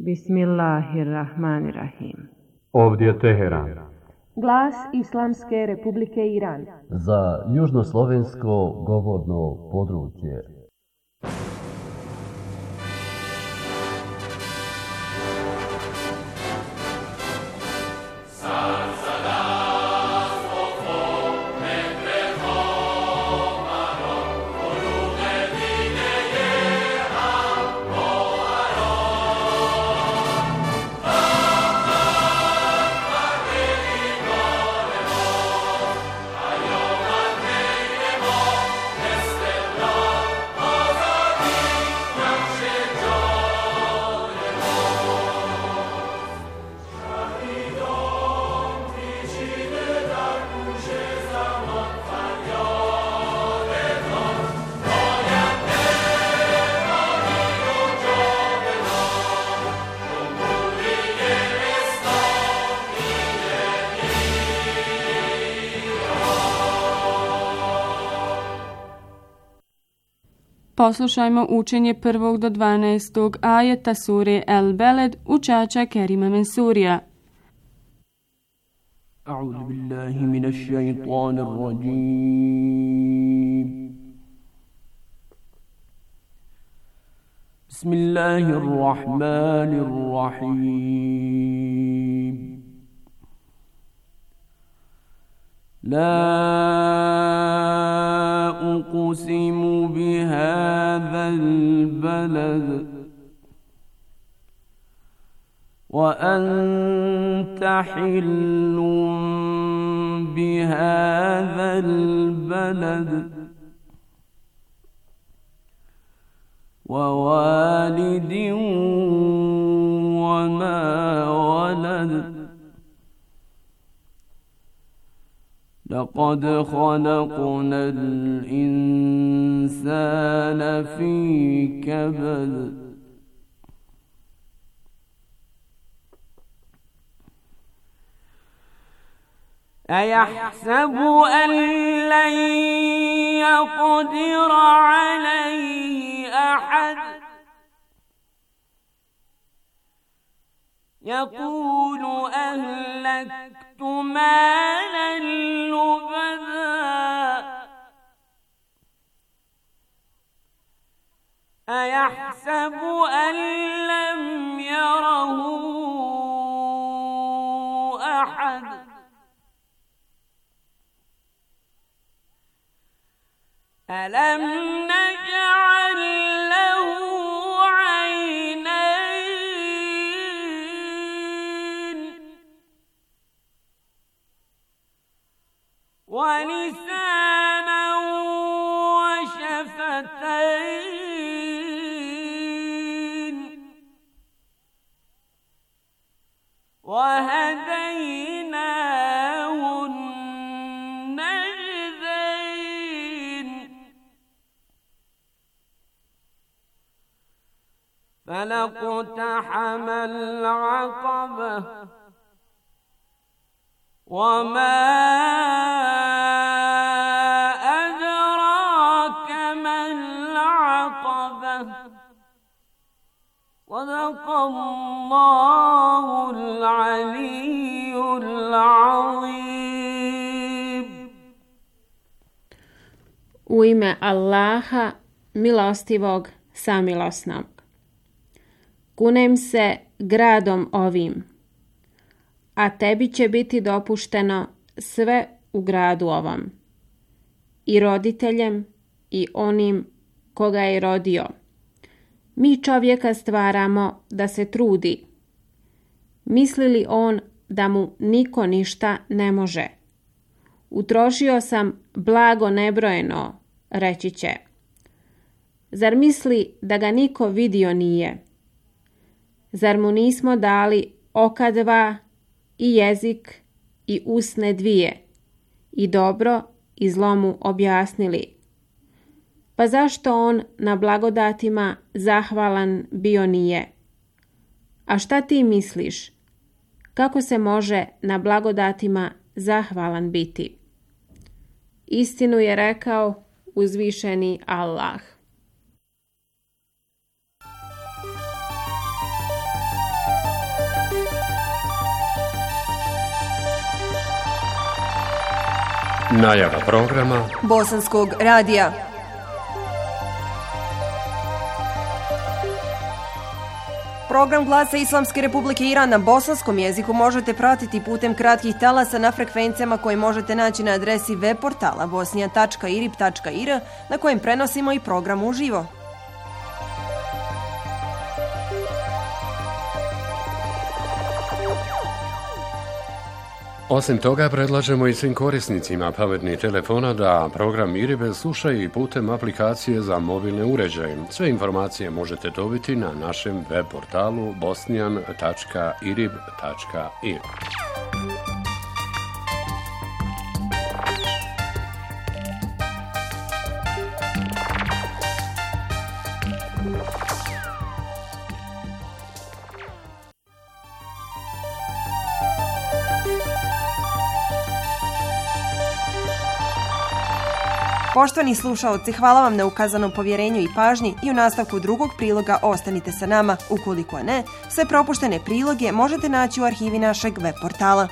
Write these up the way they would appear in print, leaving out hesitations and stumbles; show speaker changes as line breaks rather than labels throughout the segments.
Bismillahirrahmanirrahim.
Ovdje je Teheran.
Glas Islamske Republike Iran.
Za južnoslovensko govorno područje.
Poslušajmo učenje 1. do 12. ajeta sure El Beled učača Kerima Mensurija.
A'udhu billahi minash shaitanir rajim. Bismillahirrahmanirrahim. لا أقسم بهذا البلد وأنت حل بهذا البلد ووالد وما ولد لقد خلقنا الإنسان في كبد أيحسب أن لن يقدر عليه أحد يقول أهلكت مالا لبدا أيحسب أن لم يره أحد ألم نجعل له عينين ولسانا وشفتين وهديناه النجدين فلاقتحم العقبة وما أدراك ما العقبة صدق الله العلي العظيم.
U ime Allaha, milostivog, samilosnog. Kunem se gradom ovim, a tebi će biti dopušteno sve u gradu ovom, i roditeljem i onim koga je rodio. Mi čovjeka stvaramo da se trudi. Misli li on da mu niko ništa ne može? Utrošio sam blago nebrojeno, reći će. Zar misli da ga niko vidio nije? Zar mu nismo dali oka dva i jezik i usne dvije i dobro i zlo mu objasnili? Pa zašto on na blagodatima zahvalan bio nije? A šta ti misliš? Kako se može na blagodatima zahvalan biti? Istinu je rekao uzvišeni Allah.
Najava programa
Bosanskog radija. Program Glasa Islamske Republike Iran na bosanskom jeziku možete pratiti putem kratkih talasa na frekvencijama koje možete naći na adresi web portala bosnija.irib.ir na kojem prenosimo i program uživo.
Osim toga, predlažemo i svim korisnicima pametnih telefona da program IRIB slušaju i putem aplikacije za mobilne uređaje. Sve informacije možete dobiti na našem web portalu bosnian.irib.ir.
Poštovani slušaoci, hvala vam na ukazanom povjerenju i pažnji i u nastavku drugog priloga ostanite sa nama. Ukoliko ne, sve propuštene priloge možete naći u arhivi našeg web portala.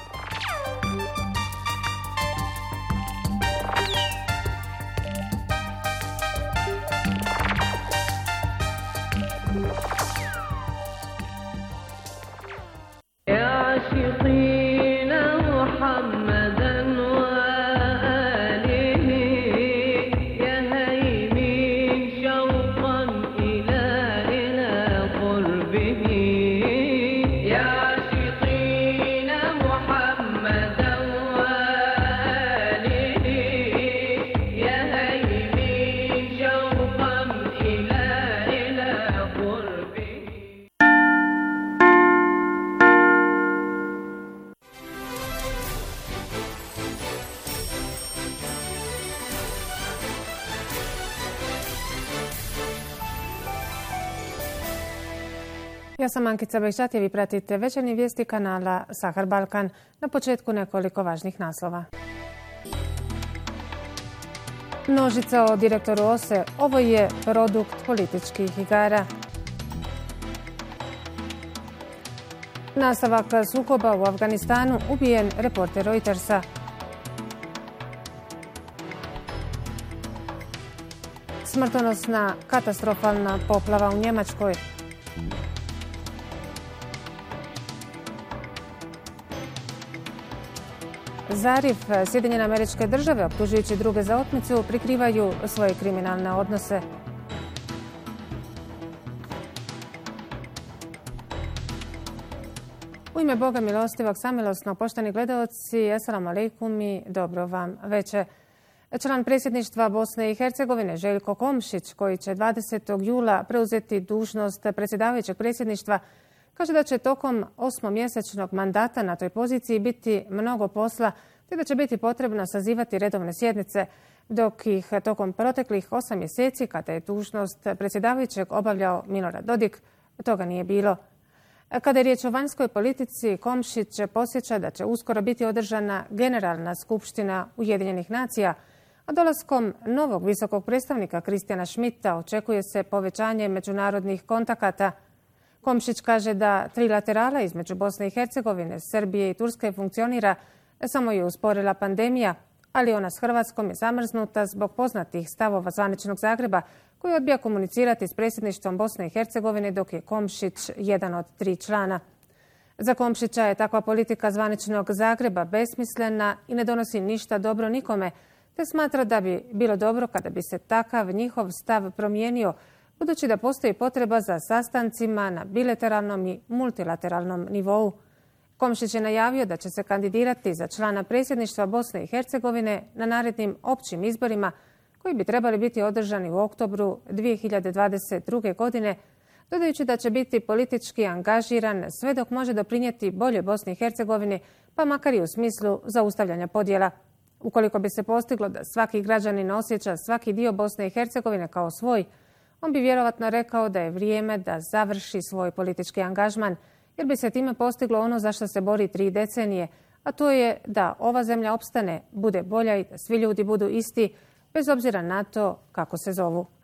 Ja sam Ankica Bejšat i vi pratite večernje vijesti kanala Sahar Balkan. Na početku nekoliko važnih naslova. Nožica o direktoru OSE. Ovo je produkt političkih igara. Nastavak sukoba u Afganistanu. Ubijen reporter Reutersa. Smrtonosna katastrofalna poplava u Njemačkoj. Zarif, Sjedinjene Američke Države, optužujući druge za otmicu, prikrivaju svoje kriminalne odnose. U ime Boga milostivog, samilosnog, poštovani gledaoci, assalamu alaikum i dobro vam večer. Član predsjedništva Bosne i Hercegovine Željko Komšić, koji će 20. jula preuzeti dužnost predsjedavajućeg predsjedništva, kaže da će tokom 8-mjesečnog mandata na toj poziciji biti mnogo posla, te da će biti potrebno sazivati redovne sjednice, dok ih tokom proteklih 8 mjeseci, kada je dužnost predsjedavajućeg obavljao Milorad Dodik, toga nije bilo. Kada je riječ o vanjskoj politici, Komšić podsjeća da će uskoro biti održana Generalna skupština Ujedinjenih nacija, a dolaskom novog visokog predstavnika Kristijana Schmidta očekuje se povećanje međunarodnih kontakata. Komšić kaže da trilaterala između Bosne i Hercegovine, Srbije i Turske funkcionira, samo je usporila pandemija, ali ona s Hrvatskom je zamrznuta zbog poznatih stavova zvaničnog Zagreba, koji odbija komunicirati s predsjedništvom Bosne i Hercegovine, dok je Komšić jedan od 3 člana. Za Komšića je takva politika zvaničnog Zagreba besmislena i ne donosi ništa dobro nikome, te smatra da bi bilo dobro kada bi se takav njihov stav promijenio, budući da postoji potreba za sastancima na bilateralnom i multilateralnom nivou. Komšić je najavio da će se kandidirati za člana predsjedništva Bosne i Hercegovine na narednim općim izborima koji bi trebali biti održani u oktobru 2022. godine, dodajući da će biti politički angažiran sve dok može doprinijeti bolje Bosni i Hercegovini, pa makar i u smislu zaustavljanja podjela. Ukoliko bi se postiglo da svaki građanin osjeća svaki dio Bosne i Hercegovine kao svoj, on bi vjerovatno rekao da je vrijeme da završi svoj politički angažman, jer bi se time postiglo ono za što se bori 3 decenije, a to je da ova zemlja opstane, bude bolja i da svi ljudi budu isti, bez obzira na to kako se zovu.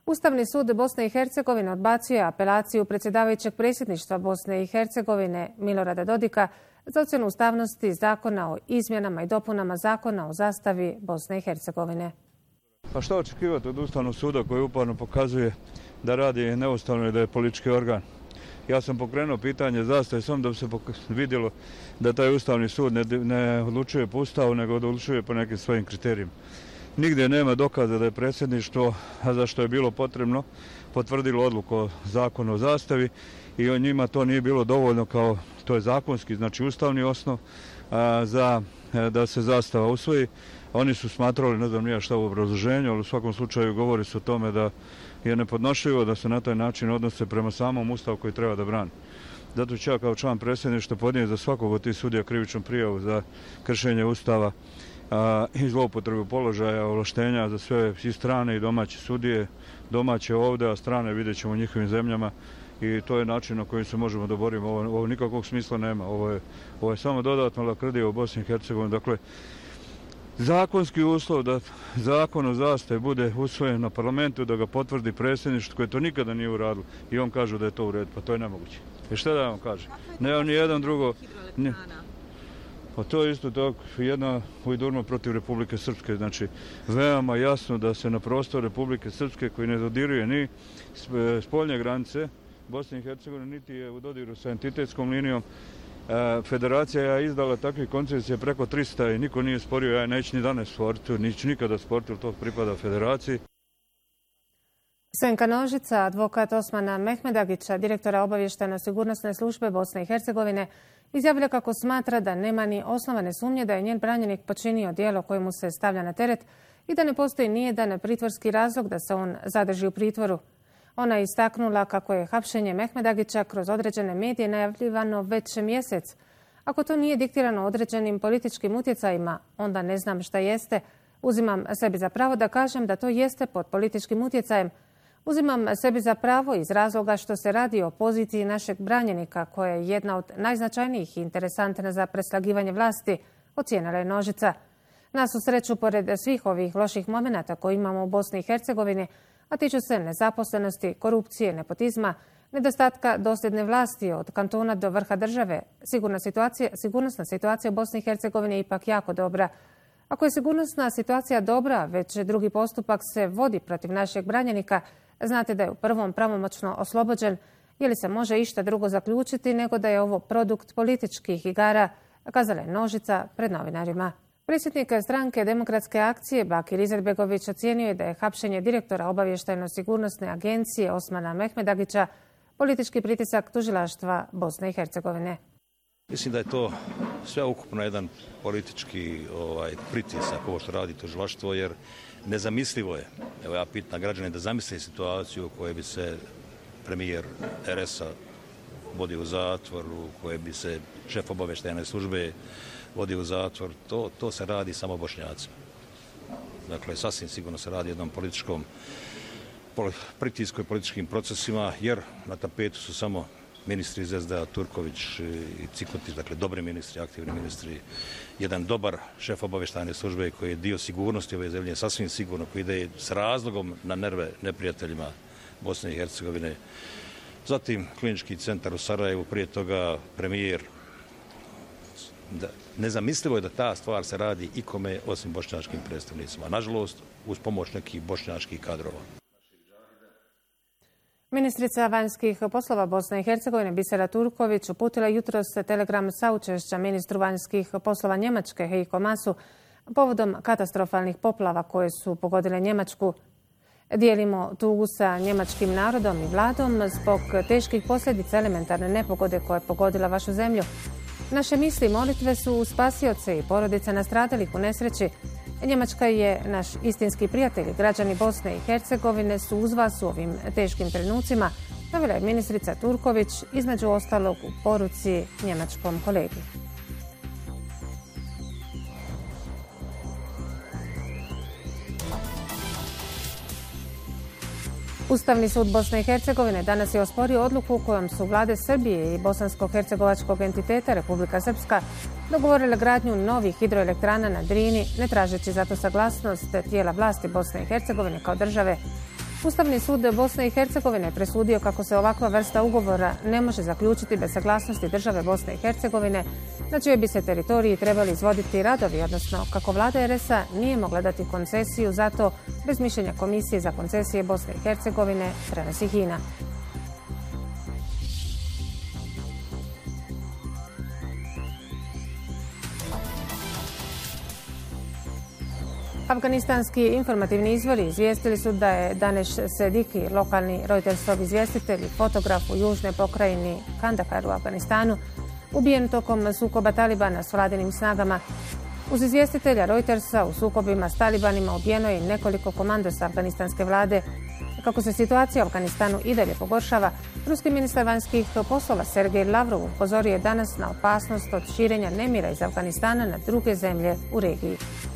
Ustavni sud Bosne i Hercegovine odbacio je apelaciju predsjedavajućeg predsjedništva Bosne i Hercegovine Milorada Dodika za ocjenu ustavnosti zakona o izmjenama i dopunama zakona o zastavi Bosne i Hercegovine.
Pa što očekivati od Ustavnog suda koji uporno pokazuje da radi neustavno i da je politički organ? Ja sam pokrenuo pitanje zastave samo da bi se vidjelo da taj Ustavni sud ne odlučuje po Ustavu, nego odlučuje po nekim svojim kriterijima. Nigdje nema dokaza da je predsjedništvo, a za što je bilo potrebno, potvrdilo odluku o zakonu o zastavi i o njima to nije bilo dovoljno kao, to je zakonski, znači ustavni osnov za da se zastava usvoji. Oni su smatrali, ne znam nija šta u obrazloženju, ali u svakom slučaju govori se o tome da je nepodnošljivo da se na taj način odnose prema samom Ustavu koji treba da brani. Zato ću ja kao član predsjedništva podnijeti za svakog od tih sudija krivičnu prijavu za kršenje Ustava i zloupotrebu položaja, ovlaštenja za sve i strane i domaće sudije, domaće ovdje, a strane vidjet ćemo u njihovim zemljama i to je način na koji se možemo da borimo. Ovo nikakvog smisla nema. Ovo je samo dodatno lakrdija u Bosni i Hercegovini. Dakle, zakonski uslov da zakon o zastavi bude usvojen na parlamentu, da ga potvrdi predsjedništvo koje to nikada nije uradilo i on kaže da je to u redu, pa to je nemoguće. I šta da vam kaže? Ne, ni jedan drugo. Pa to je isto tako jedna ujdurma protiv Republike Srpske. Znači, veoma jasno da se na prostor Republike Srpske koji ne dodiruje ni spoljne granice Bosne i Hercegovine, niti je u dodiru sa entitetskom linijom. Federacija je izdala takvih koncesija preko 300 i niko nije sporio, ja neću ni danas sportu, neću nikada sportu, to pripada federaciji.
Senka Nožica, advokat Osmana Mehmedagića, direktora obavještajno-sigurnosne službe Bosne i Hercegovine, izjavlja kako smatra da nema ni osnovane sumnje da je njen branjenik počinio djelo koje mu se stavlja na teret i da ne postoji nijedan pritvorski razlog da se on zadrži u pritvoru. Ona je istaknula kako je hapšenje Mehmedagića kroz određene medije najavljivano već mjesec. Ako to nije diktirano određenim političkim utjecajima, onda ne znam šta jeste. Uzimam sebi za pravo da kažem da to jeste pod političkim utjecajem. Uzimam sebi za pravo iz razloga što se radi o poziciji našeg branjenika, koja je jedna od najznačajnijih i interesantna za preslagivanje vlasti, ocijenila je Nožica. Na svu sreću, pored svih ovih loših momenata koje imamo u Bosni i Hercegovini, a tiču se nezaposlenosti, korupcije, nepotizma, nedostatka dosljedne vlasti od kantona do vrha države, sigurnosna situacija u Bosni i Hercegovini je ipak jako dobra. Ako je sigurnosna situacija dobra, već drugi postupak se vodi protiv našeg branjenika, znate da je u prvom pravomoćno oslobođen, je li se može išta drugo zaključiti nego da je ovo produkt političkih igara, kazala je Nožica pred novinarima. Predsjednik stranke Demokratske akcije Bakir Izetbegović ocijenio je da je hapšenje direktora obavještajno-sigurnosne agencije Osmana Mehmedagića politički pritisak tužilaštva Bosne i Hercegovine.
Mislim da je to sveukupno jedan politički pritisak ovo što radi tužilaštvo, jer nezamislivo je. Evo ja pitam građane da zamisle situaciju u kojoj bi se premijer RS-a vodio u zatvor, u kojoj bi se šef obavještajne službe vodi u zatvor, to se radi samo Bošnjacima. Dakle, sasvim sigurno se radi jednom političkom pritisku i političkim procesima, jer na tapetu su samo ministri iz SDA, Turković i Cikotić, dakle dobri ministri, aktivni ministri, jedan dobar šef obavještajne službe koji je dio sigurnosti ove zemlje, sasvim sigurno, koji ide s razlogom na nerve neprijateljima Bosne i Hercegovine. Zatim klinički centar u Sarajevu, prije toga premijer. Nezamislivo je da ta stvar se radi ikome osim bošnjačkim predstavnicima. Nažalost, uz pomoć nekih bošnjačkih kadrova.
Ministrica vanjskih poslova Bosne i Hercegovine Bisera Turković uputila jutros telegram saučešća ministru vanjskih poslova Njemačke Heiko Maasu povodom katastrofalnih poplava koje su pogodile Njemačku. Dijelimo tugu sa njemačkim narodom i vladom zbog teških posljedica elementarne nepogode koja je pogodila vašu zemlju. Naše misli i molitve su uz spasioce i porodice nastradalih u nesreći. Njemačka je naš istinski prijatelj. Građani Bosne i Hercegovine su uz vas u ovim teškim trenucima, navela je ministrica Turković, između ostalog u poruci njemačkom kolegi. Ustavni sud Bosne i Hercegovine danas je osporio odluku kojom su vlade Srbije i bosansko-hercegovačkog entiteta Republika Srpska dogovorile gradnju novih hidroelektrana na Drini, ne tražeći zato saglasnost tijela vlasti Bosne i Hercegovine kao države. Ustavni sud Bosne i Hercegovine presudio kako se ovakva vrsta ugovora ne može zaključiti bez saglasnosti države Bosne i Hercegovine, na čijoj bi se teritoriji trebali izvoditi radovi, odnosno kako vlada RS-a nije mogla dati koncesiju za to bez mišljenja Komisije za koncesije Bosne i Hercegovine, prenosi HINA. Afganistanski informativni izvori izvijestili su da je Danesh Sediki, lokalni Reutersov izvjestitelj i fotograf u južnoj pokrajini Kandahar u Afganistanu, ubijen tokom sukoba Talibana s vladinim snagama. Uz izvjestitelja Reutersa u sukobima s Talibanima ubijeno je nekoliko komandosa afganistanske vlade. Kako se situacija u Afganistanu i dalje pogoršava, ruski ministar vanjskih poslova Sergej Lavrov upozorio je danas na opasnost od širenja nemira iz Afganistana na druge zemlje u regiji.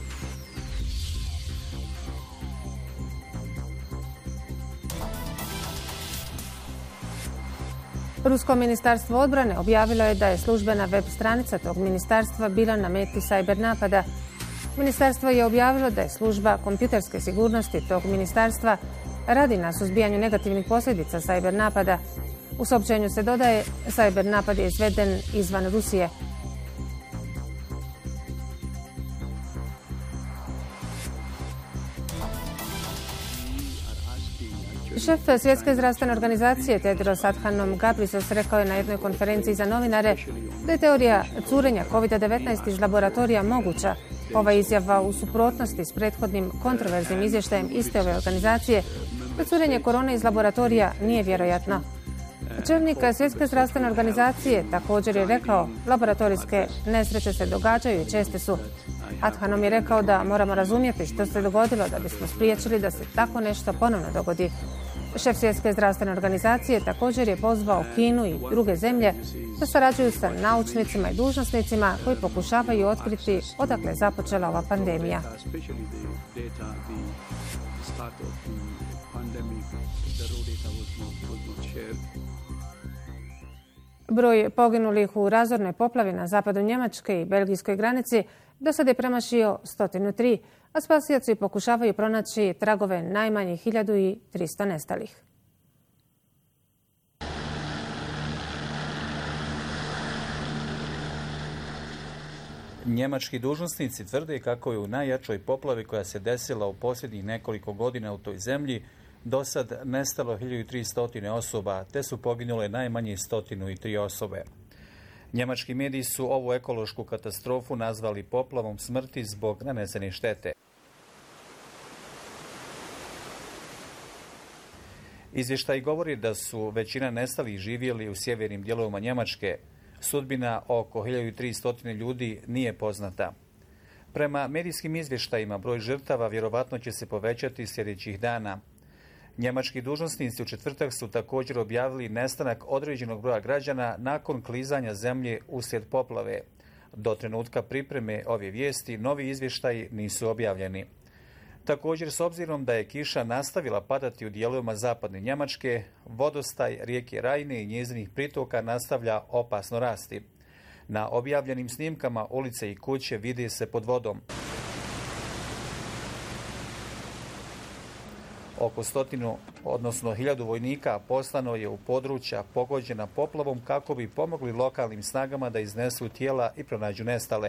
Rusko ministarstvo odbrane objavilo je da je službena web stranica tog ministarstva bila na meti cyber napada. Ministarstvo je objavilo da je služba kompjuterske sigurnosti tog ministarstva radi na suzbijanju negativnih posljedica cyber napada. U saopćenju se dodaje, cyber napad je izveden izvan Rusije. Šef Svjetske zdravstvene organizacije Tedros Adhanom Ghebreyesus rekao je na jednoj konferenciji za novinare da je teorija curenja COVID-19 iz laboratorija moguća. Ova izjava u suprotnosti s prethodnim kontroverznim izvještajem iste ove organizacije da curenje korone iz laboratorija nije vjerojatno. Čelnik Svjetske zdravstvene organizacije također je rekao laboratorijske nesreće se događaju i česte su. Adhanom je rekao da moramo razumjeti što se dogodilo da bismo spriječili da se tako nešto ponovno dogodi. Šef Svjetske zdravstvene organizacije također je pozvao Kinu i druge zemlje da surađuju sa naučnicima i dužnosnicima koji pokušavaju otkriti odakle je započela ova pandemija. Broj poginulih u razornoj poplavi na zapadu Njemačke i belgijskoj granici do sada je premašio 103, a spasioci pokušavaju pronaći tragove najmanje 1300 nestalih.
Njemački dužnosnici tvrde kako je u najjačoj poplavi koja se desila u posljednjih nekoliko godina u toj zemlji do sad nestalo 1300 osoba, te su poginule najmanje 103 osobe. Njemački mediji su ovu ekološku katastrofu nazvali poplavom smrti zbog nanesene štete. Izvještaj govori da su većina nestalih živjeli u sjevernim dijelovima Njemačke. Sudbina oko 1300 ljudi nije poznata. Prema medijskim izvještajima broj žrtava vjerovatno će se povećati sljedećih dana. Njemački dužnosnici u četvrtak su također objavili nestanak određenog broja građana nakon klizanja zemlje uslijed poplave. Do trenutka pripreme ove vijesti novi izvještaji nisu objavljeni. Također, s obzirom da je kiša nastavila padati u dijelovima zapadne Njemačke, vodostaj rijeke Rajne i njezinih pritoka nastavlja opasno rasti. Na objavljenim snimkama ulice i kuće vide se pod vodom. Oko 1000 vojnika poslano je u područja pogođena poplavom kako bi pomogli lokalnim snagama da iznesu tijela i pronađu nestale.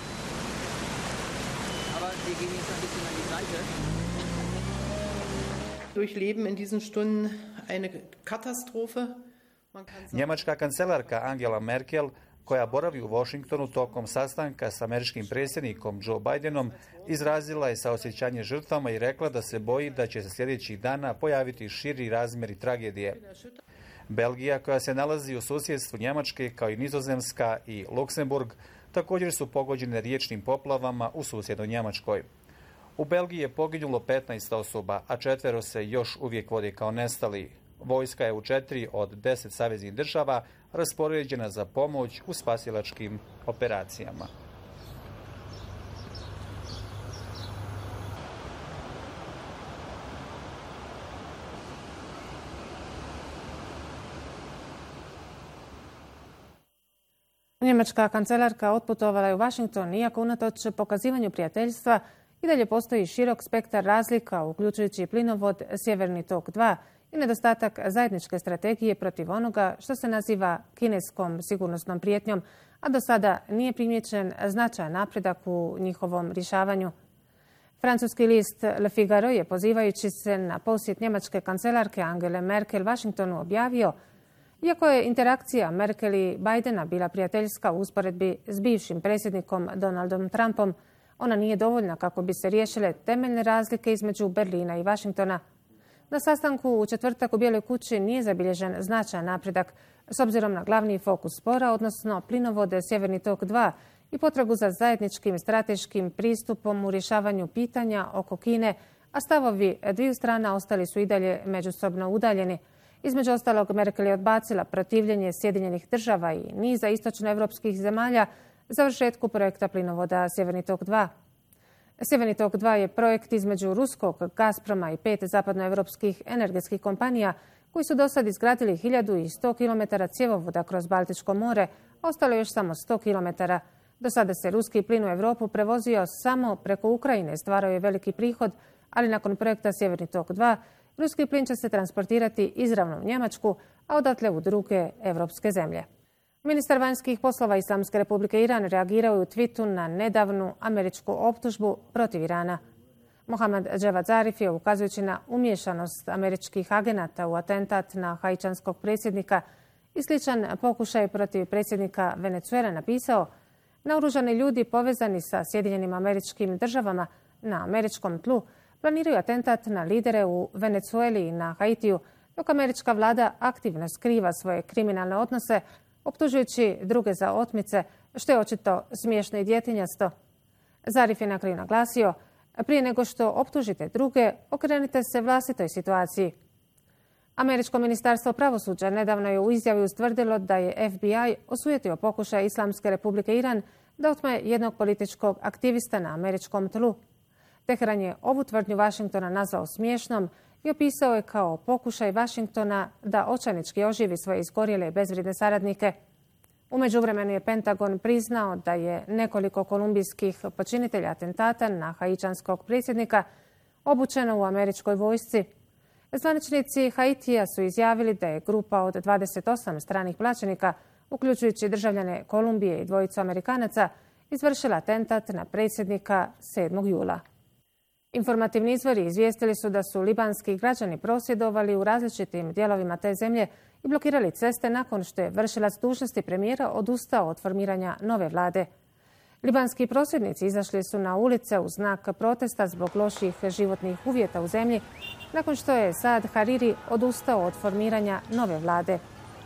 Njemačka kancelarka Angela Merkel, koja boravi u Washingtonu tokom sastanka s američkim predsjednikom Joe Bidenom, izrazila je saosjećanje žrtvama i rekla da se boji da će se sljedećih dana pojaviti širi razmjeri tragedije. Belgija, koja se nalazi u susjedstvu Njemačke, kao i Nizozemska i Luksemburg, također su pogođene riječnim poplavama u susjednoj Njemačkoj. U Belgiji je poginulo 15 osoba, a 4 se još uvijek vode kao nestali. Vojska je u 4 od 10 saveznih država raspoređena za pomoć u spasilačkim operacijama.
Njemačka kancelarka otputovala je u Washington, iako unatoč pokazivanju prijateljstva i dalje postoji širok spektar razlika, uključujući plinovod Sjeverni tok 2 i nedostatak zajedničke strategije protiv onoga što se naziva kineskom sigurnosnom prijetnjom, a do sada nije primijećen značajan napredak u njihovom rješavanju. Francuski list Le Figaro je, pozivajući se na posjet njemačke kancelarke Angele Merkel Washingtonu, objavio: iako je interakcija Merkel i Bidena bila prijateljska u usporedbi s bivšim predsjednikom Donaldom Trumpom, ona nije dovoljna kako bi se riješile temeljne razlike između Berlina i Washingtona. Na sastanku u četvrtak u Bijeloj kući nije zabilježen značajan napredak s obzirom na glavni fokus spora, odnosno plinovode Sjeverni tok 2 i potragu za zajedničkim strateškim pristupom u rješavanju pitanja oko Kine, a stavovi dviju strana ostali su i dalje međusobno udaljeni. Između ostalog, Merkel je odbacila protivljenje Sjedinjenih država i niza istočnoevropskih zemalja završetku projekta plinovoda Sjeverni tok 2. Sjeverni tok 2 je projekt između ruskog Gazproma i 5 zapadnoevropskih energetskih kompanija koji su do sad izgradili 1100 km cjevovoda kroz Baltičko more, a ostalo još samo 100 km. Do sada se ruski plin u Europu prevozio samo preko Ukrajine, stvarao je veliki prihod, ali nakon projekta Sjeverni tok 2 ruski plin će se transportirati izravno u Njemačku, a odatle u druge evropske zemlje. Ministar vanjskih poslova Islamske republike Iran reagirao je u twitu na nedavnu američku optužbu protiv Irana. Mohamed Javad Zarif je, ukazujući na umiješanost američkih agenata u atentat na haičanskog predsjednika i sličan pokušaj protiv predsjednika Venezuele, napisao: naoružani ljudi povezani sa Sjedinjenim Američkim Državama na američkom tlu planiraju atentat na lidere u Venezueli i na Haitiju, dok američka vlada aktivno skriva svoje kriminalne odnose, optužujući druge za otmice, što je očito smiješno i djetinjasto. Zarif je na kraju naglasio: prije nego što optužite druge, okrenite se vlastitoj situaciji. Američko ministarstvo pravosuđa nedavno je u izjavi ustvrdilo da je FBI osujetio pokušaj Islamske republike Iran da otme jednog političkog aktivista na američkom tlu. Teheran je ovu tvrdnju Washingtona nazvao smiješnom i opisao je kao pokušaj Washingtona da očajnički oživi svoje izgorjele i bezvrijedne saradnike. U međuvremenu je Pentagon priznao da je nekoliko kolumbijskih počinitelja atentata na haičanskog predsjednika obučeno u američkoj vojsci. Zvaničnici Haitija su izjavili da je grupa od 28 stranih plaćenika, uključujući državljane Kolumbije i dvojicu Amerikanaca, izvršila atentat na predsjednika 7. jula. Informativni izvori izvijestili su da su libanski građani prosvjedovali u različitim dijelovima te zemlje i blokirali ceste nakon što je vršilac dužnosti premijera odustao od formiranja nove vlade. Libanski prosvjednici izašli su na ulice u znak protesta zbog loših životnih uvjeta u zemlji, nakon što je Saad Hariri odustao od formiranja nove vlade.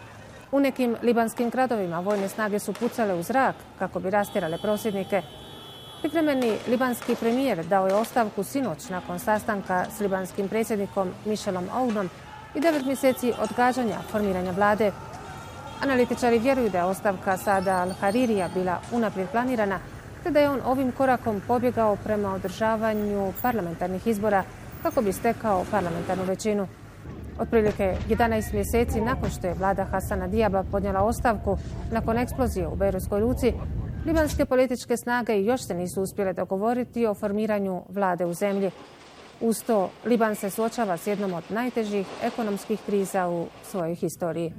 U nekim libanskim gradovima vojne snage su pucale u zrak kako bi rastjerale prosvjednike. Privremeni libanski premijer dao je ostavku sinoć nakon sastanka s libanskim predsjednikom Michelom Aounom i 9 mjeseci odgađanja formiranja vlade. Analitičari vjeruju da je ostavka Saada al-Haririja bila unaprijed planirana, te da je on ovim korakom pobjegao prema održavanju parlamentarnih izbora kako bi stekao parlamentarnu većinu. Otprilike 11 mjeseci nakon što je vlada Hasana Dijaba podnijela ostavku nakon eksplozije u Bejrutskoj luci, libanske političke snage još se nisu uspjele dogovoriti o formiranju vlade u zemlji. Uz to, Liban se suočava s jednom od najtežih ekonomskih kriza u svojoj historiji.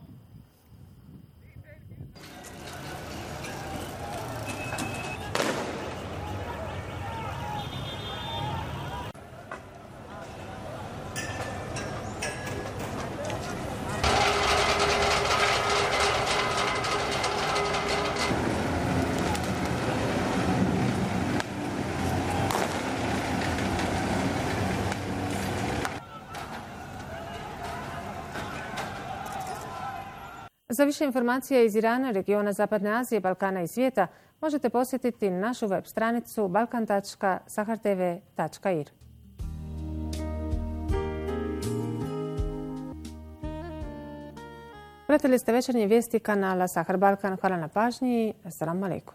Za više informacija iz Irana, regiona Zapadne Azije, Balkana i svijeta možete posjetiti našu web stranicu balkan.sahartv.ir. Pratili ste večernje vijesti kanala Sahar Balkan. Hvala na pažnji. Assalamu alaikum.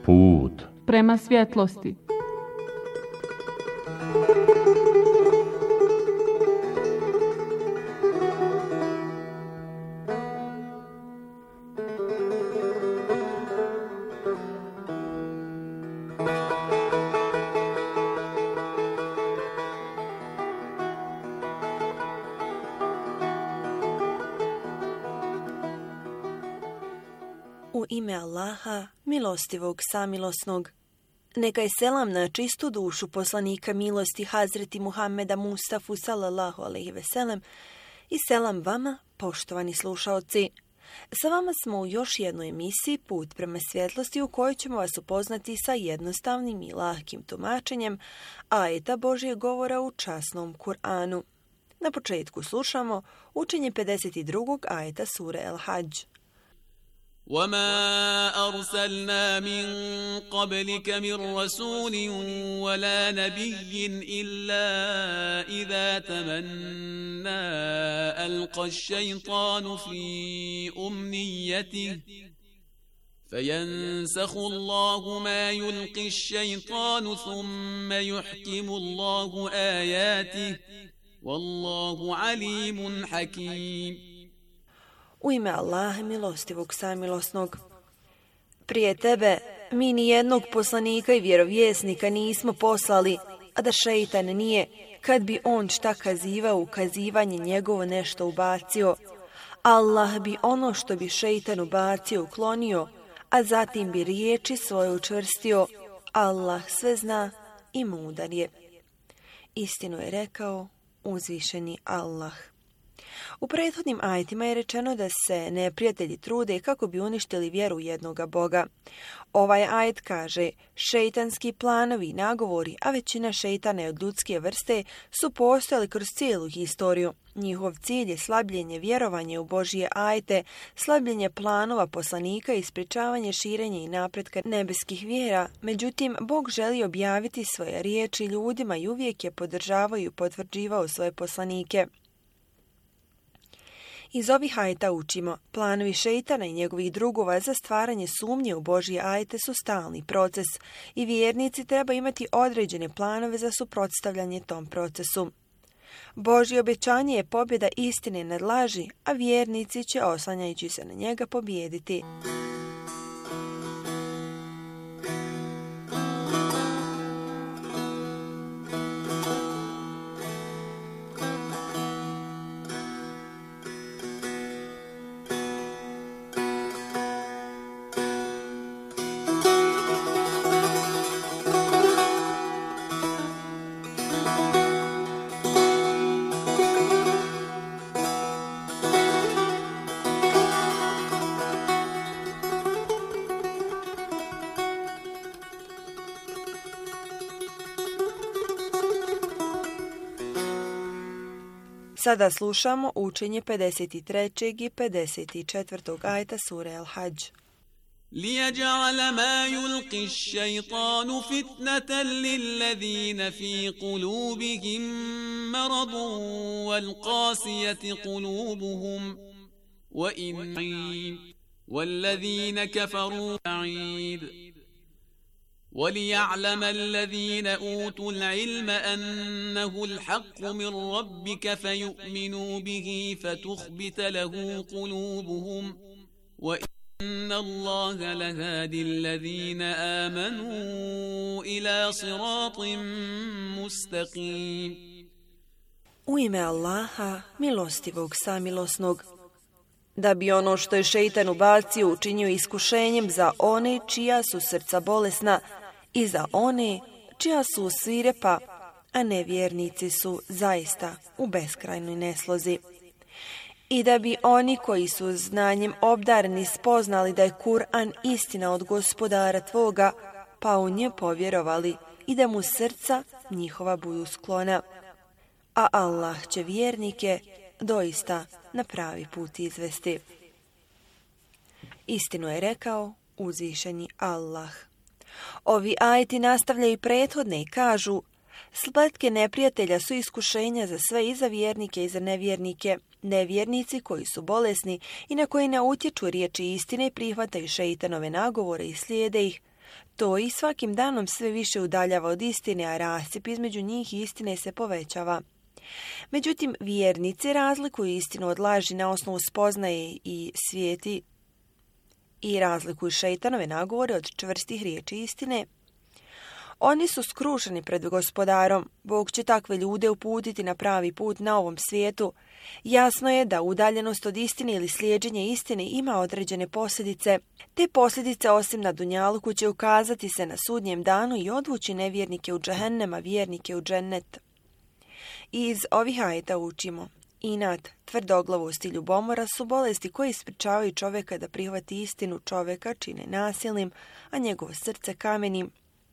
Put
prema svjetlosti.
U ime Allaha, milostivog, samilosnog. Neka je selam na čistu dušu poslanika milosti Hazreti Muhammeda Mustafu sallallahu alejhi ve sellem i selam vama, poštovani slušaoci. Sa vama smo u još jednoj emisiji Put prema svjetlosti u kojoj ćemo vas upoznati sa jednostavnim i lahkim tumačenjem ajeta Božjeg govora u časnom Kur'anu. Na početku slušamo učenje 52. ajeta sure El-Hadž.
وما أرسلنا من قبلك من رسول ولا نبي إلا إذا تمنى ألقى الشيطان في أمنيته فينسخ الله ما يلقي الشيطان ثم يحكم الله آياته والله عليم حكيم.
U ime Allaha milostivog samilosnog. Prije tebe mi ni jednog poslanika i vjerovjesnika nismo poslali, a da šeitan nije, kad bi on šta kazivao, ukazivanje njegovo nešto ubacio. Allah bi ono što bi šeitan ubacio uklonio, a zatim bi riječi svoje učvrstio. Allah sve zna i mudar je. Istinu je rekao uzvišeni Allah. U prethodnim ajetima je rečeno da se neprijatelji trude kako bi uništili vjeru jednoga Boga. Ovaj ajet kaže, šeitanski planovi i nagovori, a većina šeitana je od ljudske vrste, su postojali kroz cijelu historiju. Njihov cilj je slabljenje vjerovanja u Božje ajete, slabljenje planova poslanika i sprječavanje širenja i napretka nebeskih vjera. Međutim, Bog želi objaviti svoje riječi ljudima i uvijek je podržavao i potvrđivao svoje poslanike. Iz ovih ajeta učimo, planovi šeitana i njegovih drugova za stvaranje sumnje u Božje ajete su stalni proces i vjernici treba imati određene planove za suprotstavljanje tom procesu. Božje obećanje je pobjeda istine nad laži, a vjernici će oslanjajući se na njega pobijediti. Sada slušamo učenje 53. i 54. ajeta sure El-Hadž.
ليجعل ما يلقي الشيطان فتنة للذين في قلوبهم مرض والقاسية قلوبهم والذين كفروا بعيد وليعلم الذين أوتوا العلم أنه الحق من ربك فيؤمنوا به فتخبت له قلوبهم وإن الله لهادي الذين آمنوا إلى صراط مستقيم.
U ime Allaha, milostivog, samilosnog. Da bi ono što je šeitan ubacio učinio iskušenjem za one čija su srca bolesna i za one čija su svirepa, a nevjernici su zaista u beskrajnoj neslozi. I da bi oni koji su znanjem obdareni spoznali da je Kur'an istina od Gospodara tvoga, pa u nje povjerovali i da mu srca njihova budu sklona. A Allah će vjernike doista na pravi put izvesti. Istinu je rekao uzvišeni Allah. Ovi ajeti nastavljaju prethodne i kažu, spletke neprijatelja su iskušenja za sve i za vjernike i za nevjernike. Nevjernici koji su bolesni i na koji ne utječu riječi istine prihvataju šeitanove nagovore i slijede ih,
To ih svakim danom sve više udaljava od istine, a rascjep između njih i istine se povećava. Međutim, vjernici razlikuju istinu od laži na osnovu spoznaje i svijeti i razlikuju šejtanove nagovore od čvrstih riječi istine. Oni su skrušeni pred gospodarom. Bog će takve ljude uputiti na pravi put na ovom svijetu. Jasno je da udaljenost od istine ili slijeđenje istine ima određene posljedice. Te posljedice osim na dunjaluku će ukazati se na sudnjem danu i odvući nevjernike u džehennem, a vjernike u džennet. I iz ovih ajeta učimo: inat, tvrdoglavost i ljubomora su bolesti koje sprečavaju čovjeka da prihvati istinu, čovjeka čine nasilnim, a njegovo srce kamenim.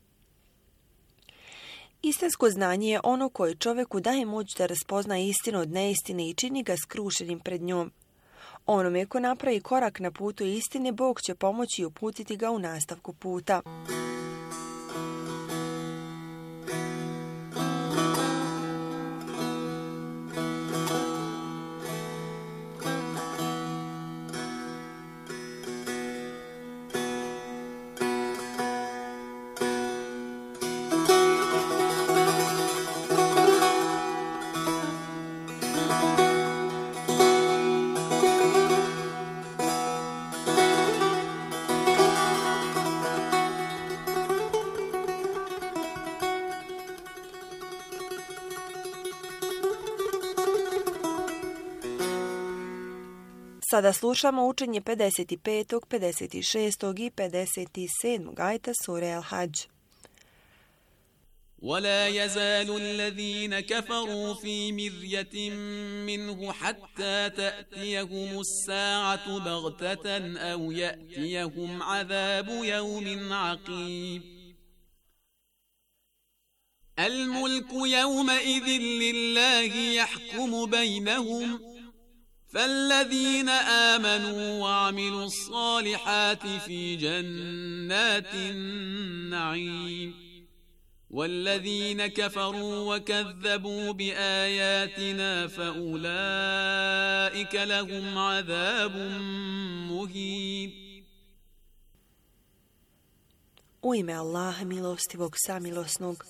Istinsko znanje je ono koje čovjeku daje moć da raspozna istinu od neistine i čini ga skrušenim pred njom. Onome ko napravi korak na putu istine, Bog će pomoći i uputiti ga u nastavku puta. Sada slušamo učenje 55., 56. i 57. ajeta sure Al-Hadž.
ولا يزال الذين كفروا في مرية منه حتى تأتيهم الساعة بغتة أو يأتيهم عذاب يوم عقيم الملك يومئذ لله يحكم بينهم فالذين آمنوا وعملوا الصالحات في جنات النعيم والذين كفروا وكذبوا بآياتنا فأولئك لهم عذاب مهين.
U ime Allaha milostivog samilosnog.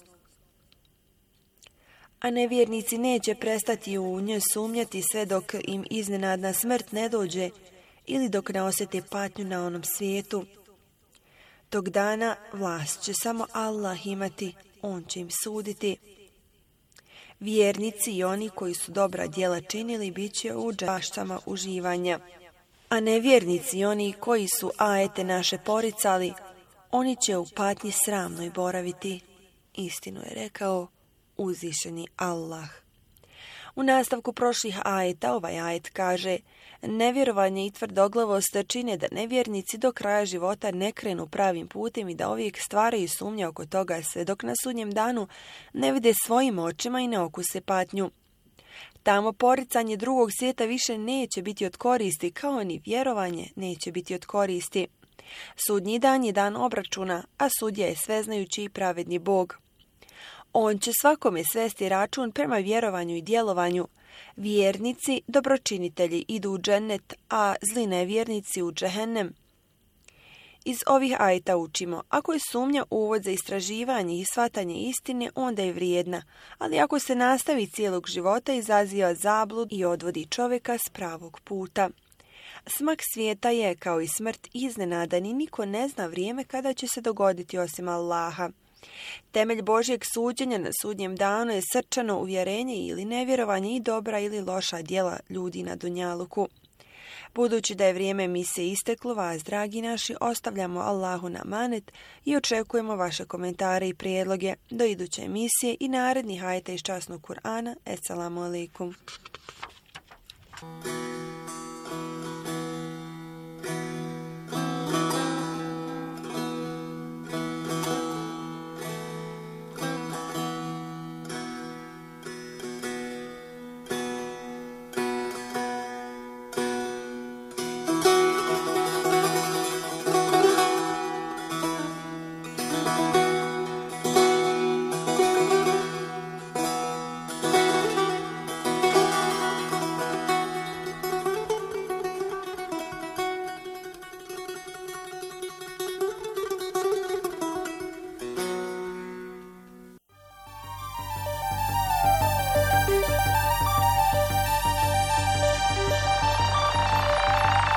A nevjernici neće prestati u nju sumnjati sve dok im iznenadna smrt ne dođe ili dok ne osjete patnju na onom svijetu. Tog dana vlast će samo Allah imati, on će im suditi. Vjernici i oni koji su dobra djela činili bit će u baštama uživanja. A nevjernici i oni koji su ajete naše poricali, oni će u patnji sramnoj boraviti. Istinu je rekao uzvišeni Allah. U nastavku prošlih ajeta ovaj ajet kaže: nevjerovanje i tvrdoglavost čine da nevjernici do kraja života ne krenu pravim putem i da uvijek stvaraju sumnje oko toga sve dok na sudnjem danu ne vide svojim očima i ne okuse patnju. Tamo poricanje drugog svijeta više neće biti od koristi, kao ni vjerovanje neće biti od koristi. Sudnji dan je dan obračuna, a sudja je sveznajući i pravedni Bog. On će svakome svesti račun prema vjerovanju i djelovanju. Vjernici, dobročinitelji, idu u džennet, a zli nevjernici u džehennem. Iz ovih ajeta učimo: ako je sumnja uvod za istraživanje i shvatanje istine, onda je vrijedna, ali ako se nastavi cijelog života, izaziva zablud i odvodi čovjeka s pravog puta. Smak svijeta je, kao i smrt, iznenadan i niko ne zna vrijeme kada će se dogoditi osim Allaha. Temelj Božjeg suđenja na sudnjem danu je srčano uvjerenje ili nevjerovanje i dobra ili loša djela ljudi na dunjaluku. Budući da je vrijeme emisije isteklo, vas, dragi naši, ostavljamo Allahu na amanet i očekujemo vaše komentare i prijedloge do iduće emisije i narednih ajeta iz časnog Kur'ana. Esselamu alaikum.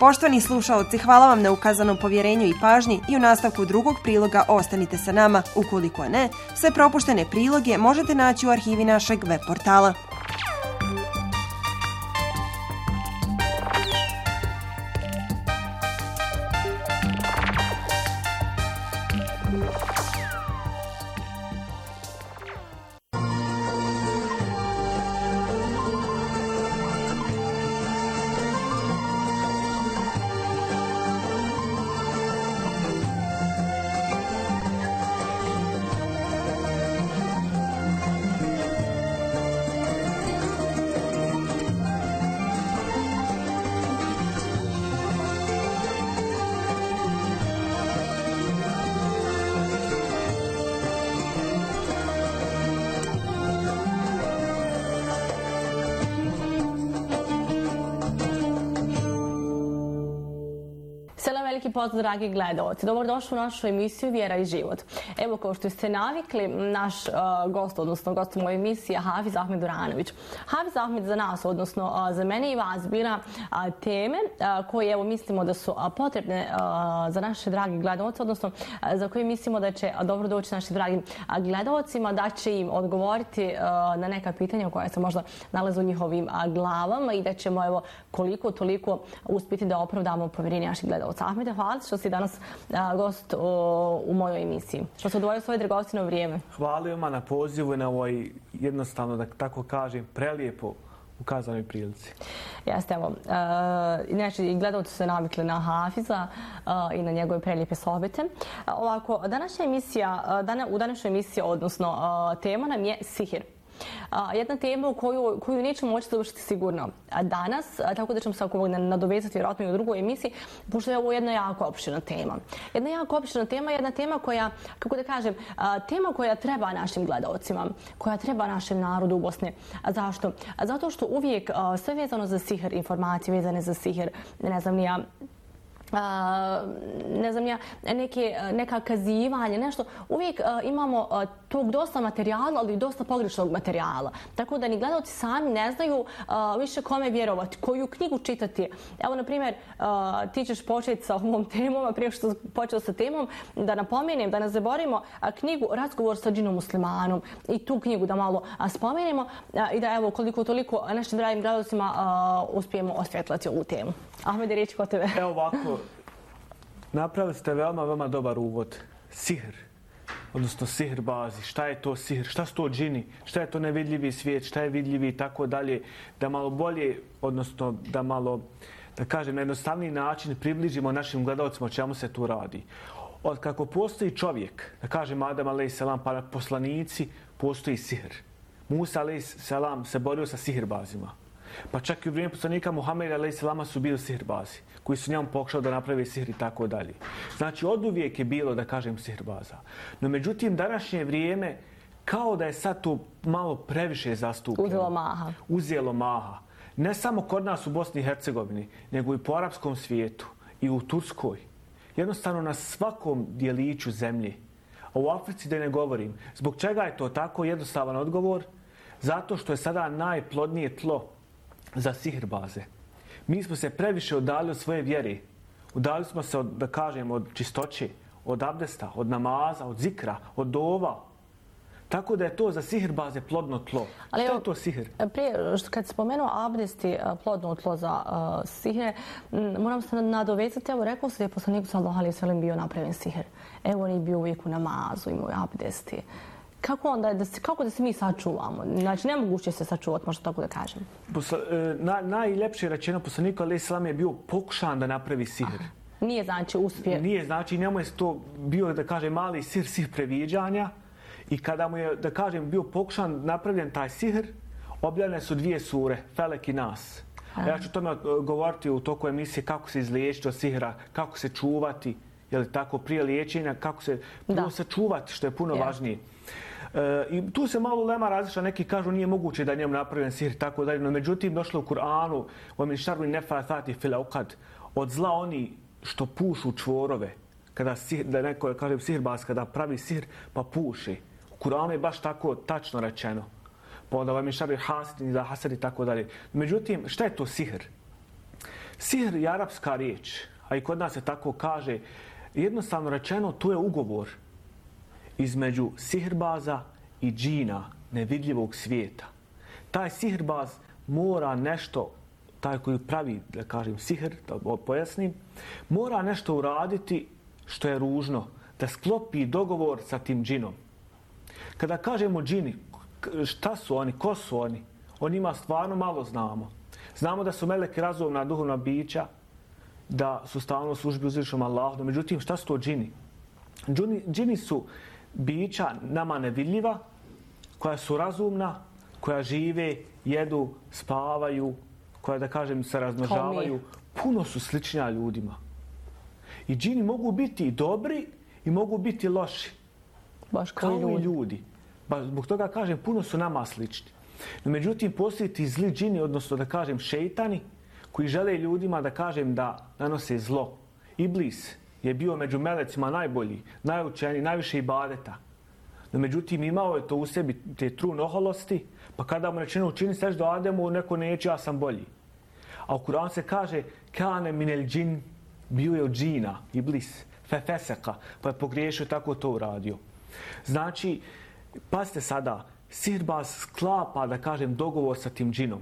Poštovani slušaoci, hvala vam na ukazanom povjerenju i pažnji i u nastavku drugog priloga ostanite sa nama. Ukoliko ne, sve propuštene priloge možete naći u arhivi našeg web portala.
Veliki pozdrav, dragi gledalci. Dobrodošli u našu emisiju Vjera i život. Evo, kao što ste navikli, naš gost, odnosno gost moje emisije, Hafiz Ahmed Duranović. Hafiz Ahmed za nas, odnosno za mene i vas, bira teme koje, evo, mislimo da su potrebne za naše dragi gledalci, odnosno za koje mislimo da će dobro doći našim dragim gledalcima, da će im odgovoriti na neka pitanja koja se možda nalaze u njihovim glavama i da ćemo, evo, koliko toliko uspjeti da opravdamo povjerenje naših gledalca. Ahmede, hvala što si danas gost u mojoj emisiji. Što se odvojio svoje dragocjeno vrijeme.
Hvala vam na pozivu i na ovoj, jednostavno da tako kažem, prelijepo ukazanoj prilici.
Jeste, evo. Inače, i gledalci su se navikli na Hafiza i na njegove prelijepe sohbete. Ovako, u današnjoj emisiji, odnosno tema nam je sihir. Jedna tema koju nećemo moći završiti sigurno danas, tako da ćemo se nadovezati vjerojatno i u drugoj emisiji, pošto je ovo jedna jako opširna tema. Jedna jako opširna tema, jedna tema koja, kako da kažem, tema koja treba našim gledalcima, koja treba našem narodu u Bosni. Zašto? Zato što uvijek sve vezano za sihir, informacije vezane za sihir, ne znam neka kazivanja, nešto. Uvijek imamo tog dosta materijala, ali i dosta pogrešnog materijala. Tako da ni gledalci sami ne znaju više kome vjerovati, koju knjigu čitati. Evo, na primjer, ti ćeš početi sa ovom temom, a prije što počeo sa temom, da napomenem, da ne zaboravimo knjigu Razgovor sa džinom muslimanom i tu knjigu da malo spomenemo i da, evo, koliko toliko našim dragim gledalcima uspijemo osvjetlati ovu temu. Ahmede, riječ kod tebe.
Evo ovako, napravili ste veoma dobar uvod. Sihr, odnosno sihr bazi. Šta je to sihr? Šta su to džini? Šta je to nevidljivi svijet? Šta je vidljivi i tako dalje? Da malo bolje, odnosno da malo, da kažem, na jednostavniji način približimo našim gledalcima o čemu se tu radi. Od kako postoji čovjek, da kažem Adam a.s. pa poslanici, postoji sihr. Musa a.s. se borio sa sihrbazima. Pa čak i u vrijeme poslanika Muhameda a.s. su bili sihirbazi, koji su njemu pokušali da naprave sihr i tako dalje. Znači, oduvijek je bilo, da kažem, sihirbaza. No, međutim, današnje vrijeme, kao da je sad to malo previše zastupljeno. Uzelo maha. Ne samo kod nas u Bosni i Hercegovini, nego i po arapskom svijetu i u Turskoj. Jednostavno na svakom dijeliću zemlje. A u Africi da ne govorim. Zbog čega je to tako? Jednostavan odgovor. Zato što je sada najplodnije tlo za sihirbaze. Mi smo se previše udali od svoje vjere. Udali smo se, da kažem, od čistoće, od abdesta, od namaza, od zikra, od dova. Tako da je to za sihirbaze plodno tlo. Ali što je to sihir?
Prije, kad spomenuo abdest i plodno tlo za sihir, moram se nadovezati. Evo, rekao se da je poslaniku sallallahu alejhi ve sellem bio napravljen sihir. Evo, on je bio uvijek u namazu, imao abdesti. Kako da se mi sačuvamo? Znači, nemoguće se sačuvati, možda tako da kažem.
Najljepše rečeno poslaniku alejhi selam je bio pokušan da napravi sihr.
Nije znači uspije.
Nije znači, njemu je to bio, da kažem, mali sihr previđanja. I kada mu je, da kažem, bio pokušan napravljen taj sihr, objavljene su 2 sure, Felek i Nas. Ja ću tome govoriti u toku emisije kako se izliječiti od sihra, kako se čuvati, je li tako, prije liječenja, kako se sačuvati, što je puno važnije. I tu se malo lema različita, neki kažu nije moguće da je njemu napravljen sihr i tako dalje, no međutim došlo u Kur'anu وَمِنْ شَرِّ النَّفَّاثَاتِ فِي الْعُقَدِ od zla oni što pušu čvorove, da neko, kažem, sihirbaz, kada pravi sihr pa puši. U Kur'anu je baš tako tačno rečeno. Pa onda وَمِنْ شَرِّ حَاسِدٍ إِذَا حَسَدَ i tako dalje. Međutim, šta je to sihr? Sihr je arapska riječ, a i kod nas se tako kaže. Jednostavno rečeno, to je ugovor između sihrbaza i džina, nevidljivog svijeta. Taj sihrbaz mora nešto, taj koji pravi, da kažem, sihr, da pojasnim, mora nešto uraditi što je ružno, da sklopi dogovor sa tim džinom. Kada kažemo džini, šta su oni, ko su oni? O njima stvarno malo znamo. Znamo da su meleki razumna duhovna bića, da su stalno u službi uzvišenom Allahu. Međutim, šta su to džini? Džini su bića nama nevidljiva, koja su razumna, koja žive, jedu, spavaju, koja, da kažem, se razmnožavaju. Puno su sličnija ljudima. I džini mogu biti i dobri i mogu biti loši.
Baš
kao i ljudi. Zbog toga kažem, puno su nama slični. No, međutim, postoji ti zli džini, odnosno da kažem šejtani, koji žele ljudima da kažem da nanose zlo. Iblis je bio među melecima najbolji, najučeniji, najviše ibadeta. No, međutim, imao je to u sebi, te trun oholosti, pa kada mu rečeno učini seždu Ademu, neko neće, ja sam bolji. A u Kur'anu se kaže kane minel džin, bio je od džina, Iblis, fefeseka, pa je pogriješio, tako to uradio. Znači, pazite sada, sihirbaz sklapa, da kažem, dogovor sa tim džinom.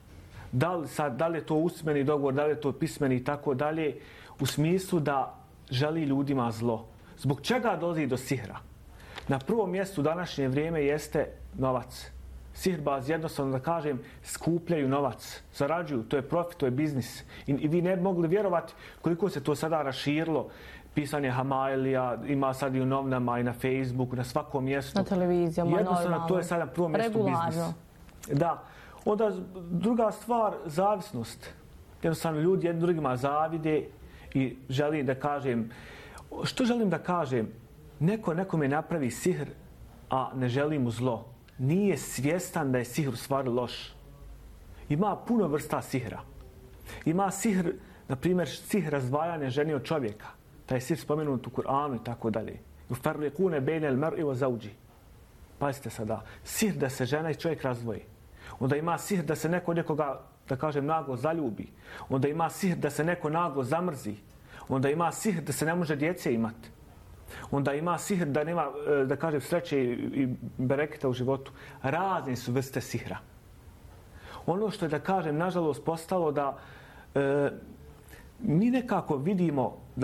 Da li je to usmeni dogovor, da li je to pismeni i tako dalje, u smislu da želi ljudima zlo. Zbog čega dolazi do sihra? Na prvom mjestu u današnje vrijeme jeste novac. Sihirbaz, jednostavno da kažem, skupljaju novac, zarađuju, to je profit, to je biznis. I vi ne bi mogli vjerovati koliko se to sada raširilo. Pisanje Hamailija, ima sad i u novinama i na Facebooku, na svakom mjestu.
Na televizijama,
jednostavno, to je sada na prvom mjestu biznis. Da. Onda druga stvar, zavisnost. Jednostavno ljudi jednim drugima zavide i želim da kažem, što želim da kažem? Neko nekome napravi sihr, a ne želi mu zlo. Nije svjestan da je sihr u stvari loš. Ima puno vrsta sihra. Ima sihr, na primjer, sihr razdvajanja žene od čovjeka. Taj sihr spomenut u Kur'anu i tako dalje. Ufarliqune bejnel mar'i wa zawji. Pazite sada, sihr da se žena i čovjek razdvoji. Onda ima sihr da se neko nekoga, da kažem, naglo zaljubi. Onda ima sihr da se neko naglo zamrzi. Onda ima sihr da se ne može djece imati. Onda ima sihr da nema, da kažem, sreće i bereketa u životu. Razne su vrste sihra. Ono što je, da kažem, nažalost postalo da mi nekako vidimo da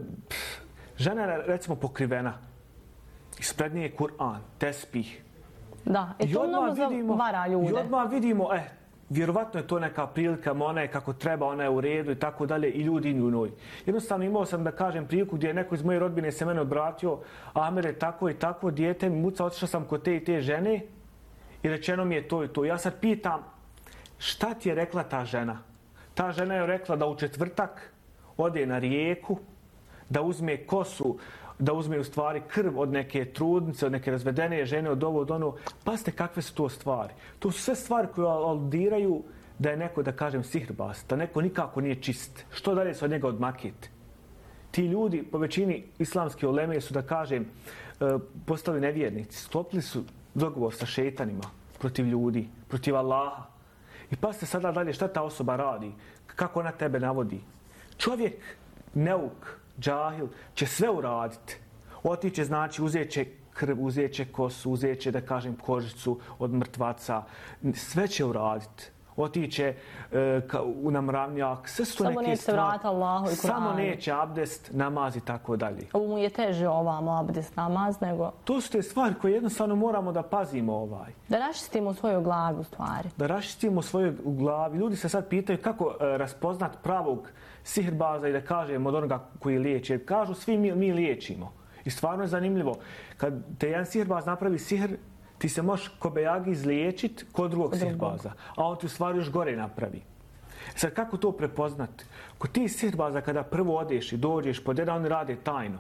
žena je, recimo, pokrivena. Ispred nje je Kur'an, tespih.
Da, i to mnogo zavara ljude.
I odmah vidimo, vjerovatno je to neka prilika, ona je kako treba, ona je u redu i tako dalje, i ljudi i njoj. Jednostavno imao sam, da kažem, priliku gdje je neko iz moje rodbine se mene odbratio, Amer je tako i tako, dijete mi muca, otišao sam kod te i te žene i rečeno mi je to i to. Ja sad pitam, šta ti je rekla ta žena? Ta žena je rekla da u četvrtak ode na rijeku, da uzme kosu, da uzme u stvari krv od neke trudnice, od neke razvedene žene, od ovo, od ono. Pazite kakve su to stvari. To su sve stvari koje aludiraju da je neko, da kažem, sihirbaz, da neko nikako nije čist. Što dalje se od njega odmakiti? Ti ljudi, po većini islamske uleme su, da kažem, postali nevjernici. Sklopili su dogovor sa šejtanima protiv ljudi, protiv Allaha. I pazite sada dalje šta ta osoba radi, kako ona tebe navodi. Čovjek, neuk, džahil, će sve uraditi. Otiće, znači, uzet će krv, uzet će kosu, uzet će, da kažem, kožicu od mrtvaca. Sve će uraditi. Otiće na mravnjak, sve su
samo
neke stvari.
Vrata Allahu i Kur'anu.
Samo neće abdest, namaz i tako dalje.
Ovo mu je teže ovamo abdest, namaz, nego...
To su te stvari koje jednostavno moramo da pazimo .
Da raščistimo svoju glavu stvari.
Da raščistimo svoju glavu. Ljudi se sad pitaju kako raspoznat pravog sihirbaza i da kažem od onoga koji liječi. Jer kažu svi mi liječimo. I stvarno je zanimljivo. Kad te jedan sihirbaz napravi sihr, ti se možeš kobejagi izliječiti kod drugog sihirbaza. A on ti u stvari još gore napravi. Sad kako to prepoznati? Kod ti sihirbaza kada prvo odeš i dođeš pod jedan, oni rade tajno.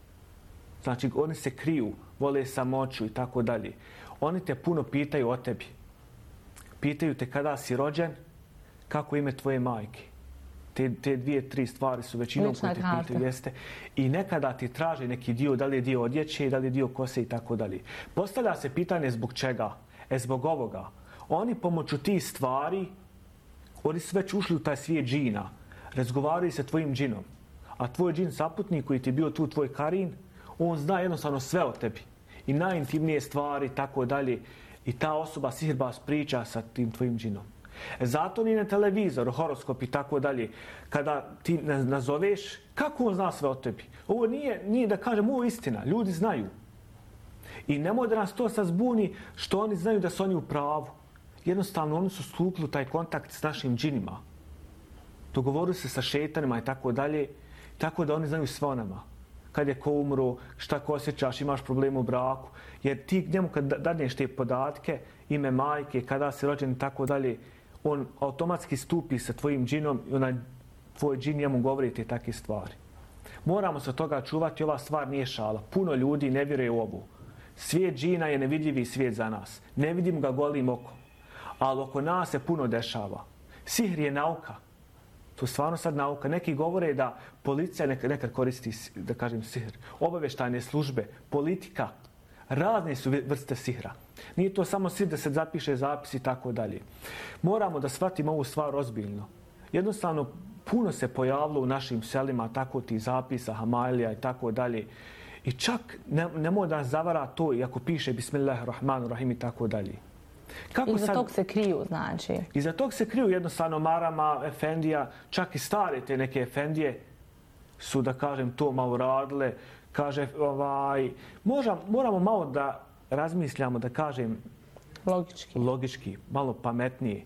Znači oni se kriju, vole samoću i tako dalje. Oni te puno pitaju o tebi. Pitaju te kada si rođen, kako ime tvoje majke. Te dvije, tri stvari su većinom koje te pitaju, jeste. I nekada ti traže neki dio, da li je dio odjeće, da li je dio kose i tako dalje. Postavlja se pitanje zbog čega? Zbog ovoga. Oni pomoću tih stvari, oni su već ušli u taj svijet džina. razgovaraju sa tvojim džinom. A tvoj džin saputnik koji ti je bio tu, tvoj karin, on zna jednostavno sve o tebi. I najintimnije stvari, tako dalje. I ta osoba sihirbaz priča sa tim tvojim džinom. Zato ni na televizoru, horoskop i tako dalje. Kada ti nazoveš, kako on zna sve o tebi? Ovo nije da kažem, ovo je istina. Ljudi znaju. I nemoj da nas to sad zbuni što oni znaju da su oni u pravu. Jednostavno, oni su stupili u taj kontakt s našim džinima. Dogovorili se sa šetanima i tako dalje. Tako da oni znaju sve o nama. Kad je ko umro, šta ko osjećaš, imaš problem u braku. Jer ti njemu kad dadneš te podatke, ime majke, kada si rođen i tako dalje, on automatski stupi sa tvojim džinom i onaj tvoj džin njemu govori te takve stvari. Moramo se od toga čuvati, ova stvar nije šala. Puno ljudi ne vjeruje u ovu. Svijet džina je nevidljivi svijet za nas. Ne vidimo ga golim okom. Ali oko nas se puno dešava. Sihr je nauka. To je stvarno sad nauka. Neki govore da policija nekad koristi, da kažem, sihr. Obavještajne službe, politika, razne su vrste sihra. Nije to samo sihr da se zapiše zapis i tako dalje. Moramo da shvatimo ovu stvar ozbiljno. Jednostavno, puno se pojavilo u našim selima tako ti zapisa, hamailija i tako dalje. I čak nemoj da nas zavara to, iako piše Bismillahirrahmanirrahim i tako dalje.
Iza tog se kriju, znači?
Iza tog se kriju jednostavno marama, efendija, čak i stare te neke efendije su, da kažem, to malo radile. Kaže, moramo malo da razmišljamo, da kažem, logički, malo pametnije.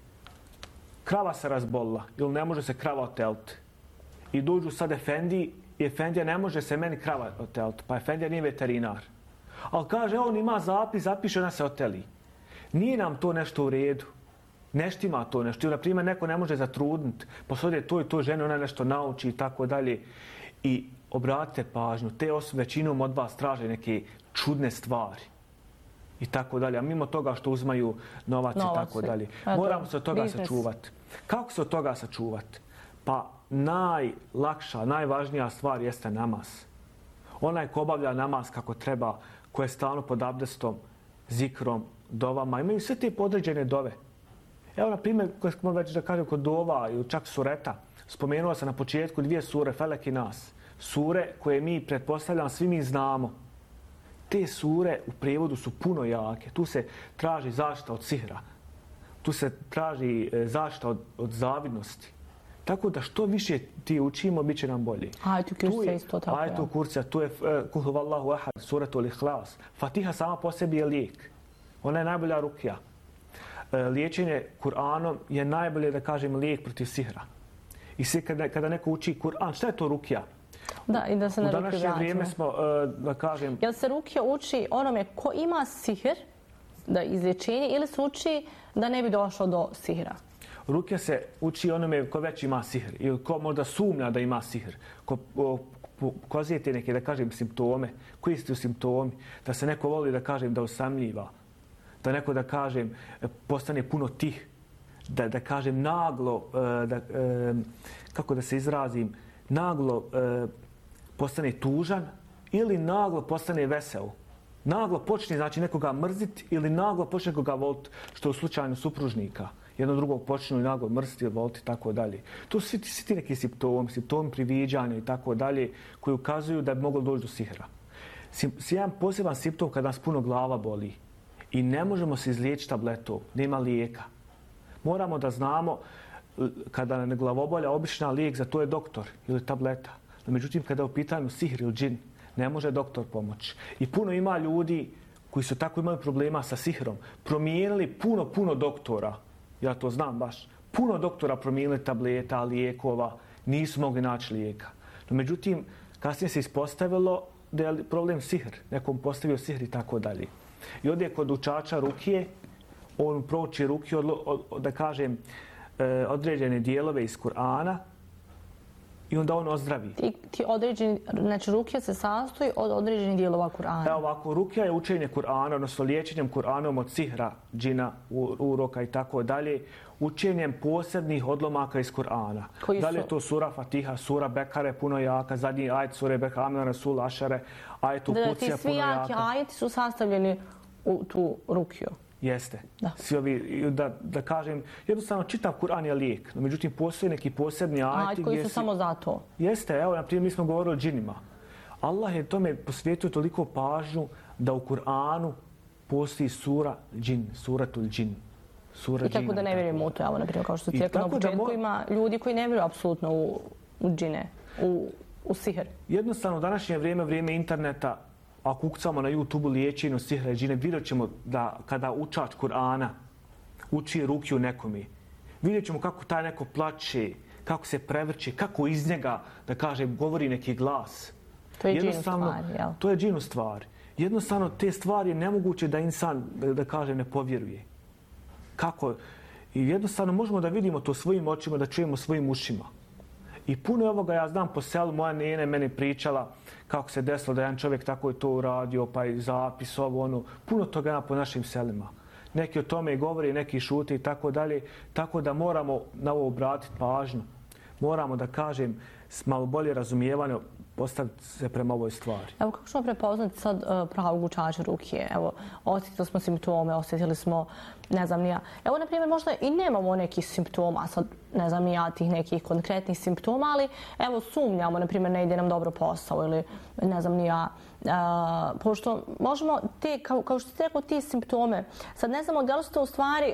Krava se razbolila ili ne može se krava oteliti. I dođu sad efendiji i efendija ne može se meni krava oteliti, pa efendija nije veterinar. Ali kaže, on ima zapis, zapiše, ona se oteli. Nije nam to nešto u redu. Neštima to nešto. Na primjer, neko ne može zatrudniti, pa sad je to i to žene, ona nešto nauči i tako dalje. I obratite pažnju, te osobe većinom od vas traže neke čudne stvari. I tako dalje. A mimo toga što uzmaju novac i tako dalje. Moramo se od toga sačuvati. Kako se od toga sačuvati? Pa najlakša, najvažnija stvar jeste namaz. Onaj ko obavlja namaz kako treba, ko je stalno pod abdestom, zikrom, dovama, imaju sve te podređene dove. Evo, na primjer, koje smo već da kažem kod dova ili čak sureta, spomenuo sam na početku 2 sure, Felek i Nas. Sure koje mi, pretpostavljam, svi mi znamo. Te sure u prijevodu su puno jake. Tu se traži zaštita od sihra. Tu se traži zaštita od zavidnosti. Tako da što više ti učimo, bit će nam bolje.
Ajetu kursa isto tako.
Ajetu kursa, tu je Kul huvallahu ahad, suratul ihlas. Fatiha sama po sebi je lijek. Ona je najbolja rukija. Liječenje Kur'anom je najbolje, da kažem, lijek protiv sihra. I sve kada neko uči Kur'an, šta je to rukija?
Da, i da se na
rukiju vratimo. U današnje vrijeme smo, da kažem...
Jel se rukija uči onome ko ima sihr, da izlječenje, ili se uči da ne bi došlo do sihra?
Rukija se uči onome ko već ima sihr ili ko možda sumnja da ima sihr. Ko pokazujete neke, da kažem, simptome. Koji su simptomi? Da se neko voli, da kažem, da usamljiva. Da neko, da kažem, postane puno tih. Da kažem, naglo, kako da se izrazim, naglo postane tužan ili naglo postane vesel. Naglo počne, znači, nekoga mrziti ili naglo počne nekoga voliti, što je u slučaju supružnika. Jedno drugog počnu naglo mrziti ili voliti i tako dalje. To su svi ti neki simptomi priviđanja i tako dalje, koji ukazuju da bi moglo doći do sihra. Jedan poseban simptom kada nas puno glava boli i ne možemo se izliječiti tabletom, nema lijeka. Moramo da znamo kada ne glavobolja, obična lijek za to je doktor ili tableta. No, međutim, kada je u pitanju sihr ili džin, ne može doktor pomoći. I puno ima ljudi koji su tako imali problema sa sihrom, promijenili puno doktora. Ja to znam baš. Puno doktora promijenili tableta, lijekova, nisu mogli naći lijeka. No, međutim, kasnije se ispostavilo da je problem sihr. Nekom postavio sihr i tako dalje. I ovdje kod učača rukije, on prouči rukije, da kažem, određene dijelove iz Kur'ana i onda on ozdravi.
Ti određeni, znači rukija se sastoji od određenih dijelova Kur'ana.
Evo ovako, rukija je učenje Kur'ana, odnosno liječenjem Kur'anom od sihra, džina, uroka i tako dalje, učenjem posebnih odlomaka iz Kur'ana. Da li je to sura Fatiha, sura Bekare, puno jaka, zadnji ajet sure Bekare, Amna Rasul, Ašare, ajet u Kucija, puno jaka.
Ti svi jaki ajeti su sastavljeni u tu rukiju. Jeste.
Svi ovi, da kažem, jednostavno čitav Kur'an je lijek. No, međutim, postoje neki posebni ajeti
koji su samo za to.
Jeste, evo, na primjer, mi smo govorili o džinima. Allah je tome posvetio toliko pažnju da u Kur'anu postoji sura džin, suratul džin.
I kako da ne vjerujemo u to, evo, na primjer, kao što ti rekao na početku, ima ljudi koji ne vjeruju apsolutno u džine, u sihr.
Jednostavno, u današnje vrijeme interneta, ako ukucamo na YouTube liječenju sihra i džine, vidjet ćemo da kada učač Kur'ana uči rukiju nekome, vidjet ćemo kako taj neko plače, kako se prevrće, kako iz njega, da kažem, govori neki glas.
To je džin u stvari, jel?
To je džin u stvari. Jednostavno, te stvari je nemoguće da insan, da kažem, ne povjeruje. Kako? I jednostavno možemo da vidimo to svojim očima, da čujemo svojim ušima. I puno ovoga ja znam po selu, moja nene meni pričala kako se desilo da jedan čovjek tako je to uradio, pa i zapis, ovo, ono. Puno toga ima po našim selima. Neki o tome govori, neki šute i tako dalje. Tako da moramo na ovo obratiti pažnju. Moramo, da kažem, s malo bolje razumijevanje postaviti se prema ovoj stvari.
Evo, kako ćemo prepoznati sad pravog učača rukije? Evo, osjetili smo simptome, osjetili smo, ne znam ni ja. Evo, na primjer, možda i nemamo nekih simptoma, sad ne znam ni ja tih nekih konkretnih simptoma, ali evo, sumnjamo, na primjer, ne ide nam dobro posao ili ne znam ni ja. Pošto možemo te, kao što ste rekao, ti simptome, sad ne znamo da li su to u stvari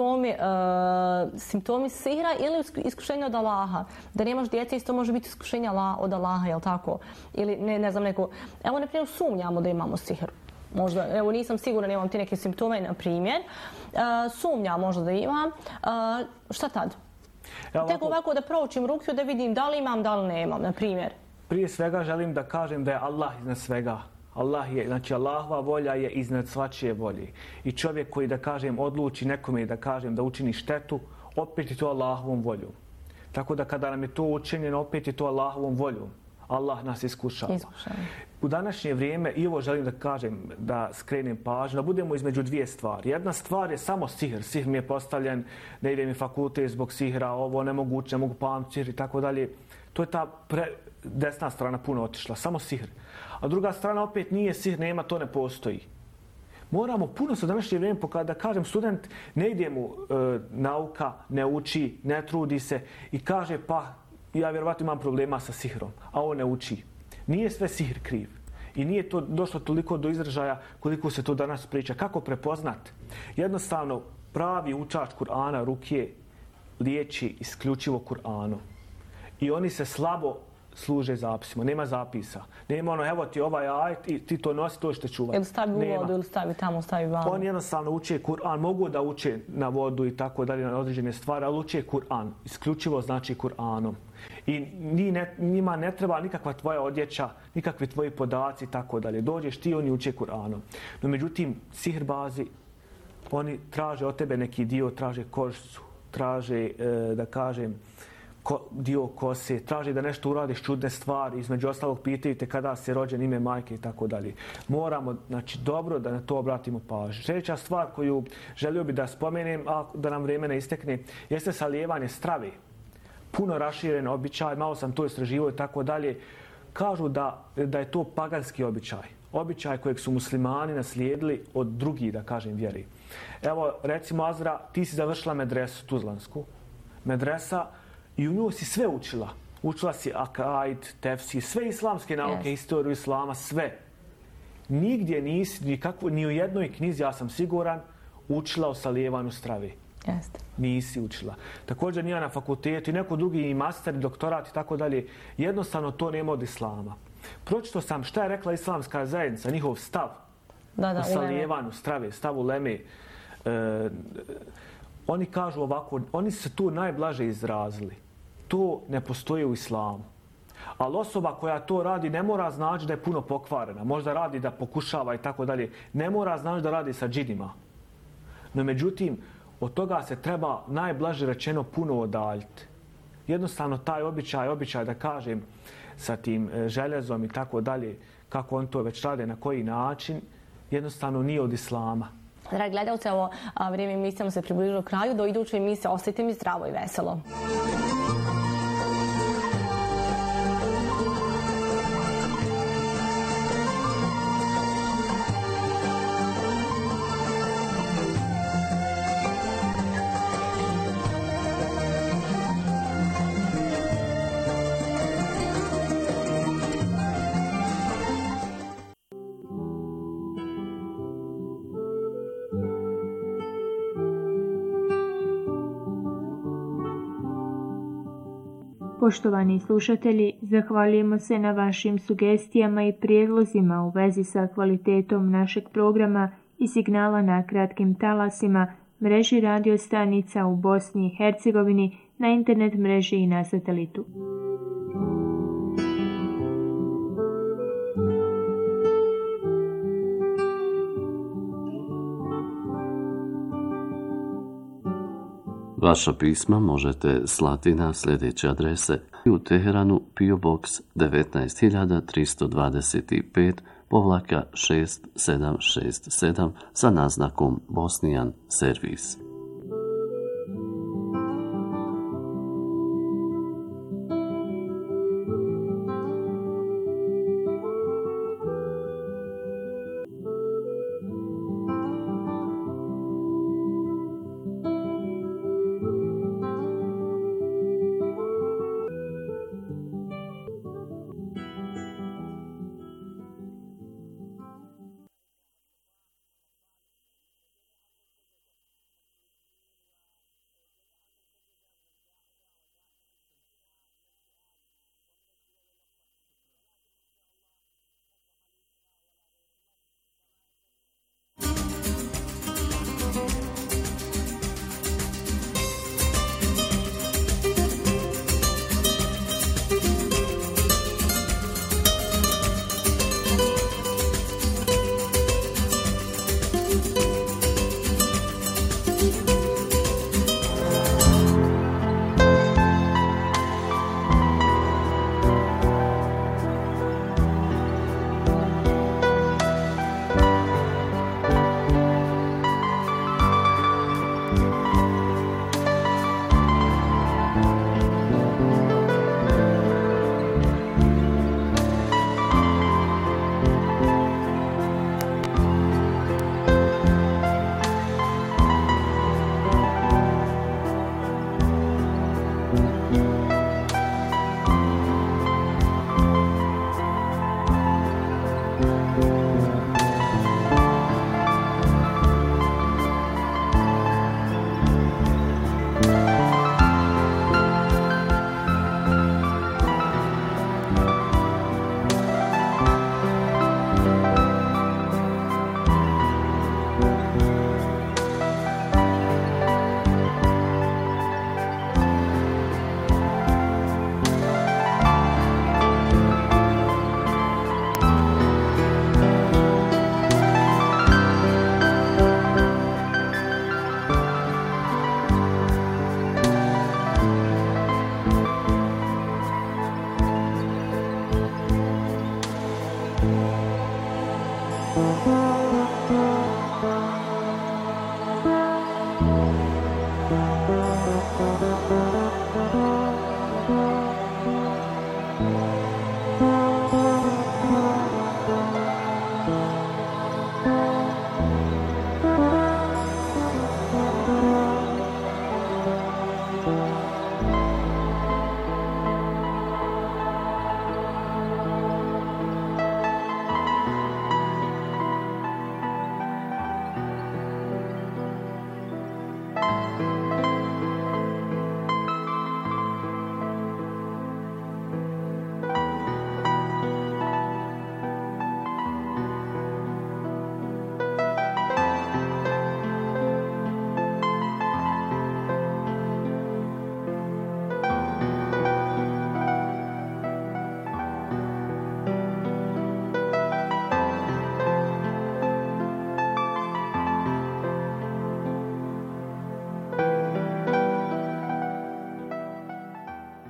simptomi sihra ili iskušenja od Allaha. Da nemaš djece, isto može biti iskušenja od Allaha, jel tako? Ili ne znam neko... Evo, na primjer, sumnjamo da imamo sihr. Možda, evo, nisam sigurna da imam ti neke simptome, na primjer. Sumnjam možda da imam. Šta tad? Tek ovako da proučim rukiju, da vidim da li imam, da li nemam, na primjer.
Prije svega želim da kažem da je Allah iznad svega. Znači Allahova volja je iznad svačije volje. I čovjek koji, da kažem, odluči nekome, da kažem, da učini štetu, opet je to Allahovom voljom. Tako da kada nam je to učinjeno, opet je to Allahovom voljom. Allah nas iskušava. U današnje vrijeme, i ovo želim da kažem, da skrenem pažnju, da budemo između dvije stvari. Jedna stvar je samo sihr. Sihr mi je postavljen, ne ide mi fakultet zbog sihra, ovo nemoguće, ne mogu pamtiti sihr i tako dalje. To je ta desna strana puno otišla, samo sihr. A druga strana opet nije sihr, nema, to ne postoji. Moramo puno se u današnje vrijeme, da kažem, student ne ide mu nauka, ne uči, ne trudi se i kaže pa ja vjerovatno imam problema sa sihrom, a on ne uči. Nije sve sihr kriv. I nije to došlo toliko do izražaja koliko se to danas priča. Kako prepoznat? Jednostavno, pravi učač Kur'ana rukije liječi isključivo Kur'anom. I oni se slabo služe zapisima. Nema zapisa. Nema ono, evo ti ovaj ajet i ti to nosi, to što čuvati.
Ili stavi u vodu, ili stavi tamo, stavi vamo.
Oni jednostavno uče Kur'an. Mogu da uče na vodu i tako dalje, na određene stvari, ali uče Kur'an. Isključivo znači Kur'anom. I njima ne treba nikakva tvoja odjeća, nikakvi tvoji podaci i tako dalje. Dođeš ti, oni uče Kur'anom. No međutim, sihrbazi, oni traže od tebe neki dio, traže kožicu, traže, da kažem, dio kose, traži da nešto uradiš čudne stvari, između ostalog pitaju te kada si rođen, ime majke i tako dalje. Moramo, znači, dobro da na to obratimo pažnju. Sljedeća stvar koju želio bi da spomenem, a da nam vrijeme ne istekne, jeste salijevanje strave. Puno raširen običaj, malo sam to istraživao i tako dalje. Kažu da je to paganski običaj. Običaj kojeg su muslimani naslijedili od drugih, da kažem, vjeri. Evo, recimo, Azra, ti si završila medresu tuzlansku. Medresa, i u nju si sve učila. Učila si akaid, tefsir, sve islamske nauke, historiju islama, sve. Nigdje nisi, ni u jednoj knjizi, ja sam siguran, učila o salijevanju strave. Nisi učila. Također nije na fakultetu i neko drugi i master, doktorat i tako dalje. Jednostavno to nema od islama. Pročito sam šta je rekla islamska zajednica, njihov stav o salijevanju strave, stav uleme. Oni kažu ovako, oni se tu najblaže izrazili. To ne postoji u islamu. Ali osoba koja to radi ne mora znači da je puno pokvarena. Možda radi da pokušava i tako dalje. Ne mora znači da radi sa džinima. No međutim, od toga se treba najblaže rečeno puno odaljiti. Jednostavno taj običaj da kažem sa tim željezom i tako dalje, kako on to već rade, na koji način, jednostavno nije od islama.
Dragi gledalci, ovo vrijeme emisijama se približilo kraju. Do iduće emisije ostajte mi zdravo i veselo.
Poštovani slušatelji, zahvaljujemo se na vašim sugestijama i prijedlozima u vezi sa kvalitetom našeg programa i signala na kratkim talasima, mreži radio stanica u Bosni i Hercegovini, na internet mreži i na satelitu.
Vaša pisma možete slati na sljedeće adrese: u Teheranu PO Box 19325-6767 sa naznakom Bosnian Servis.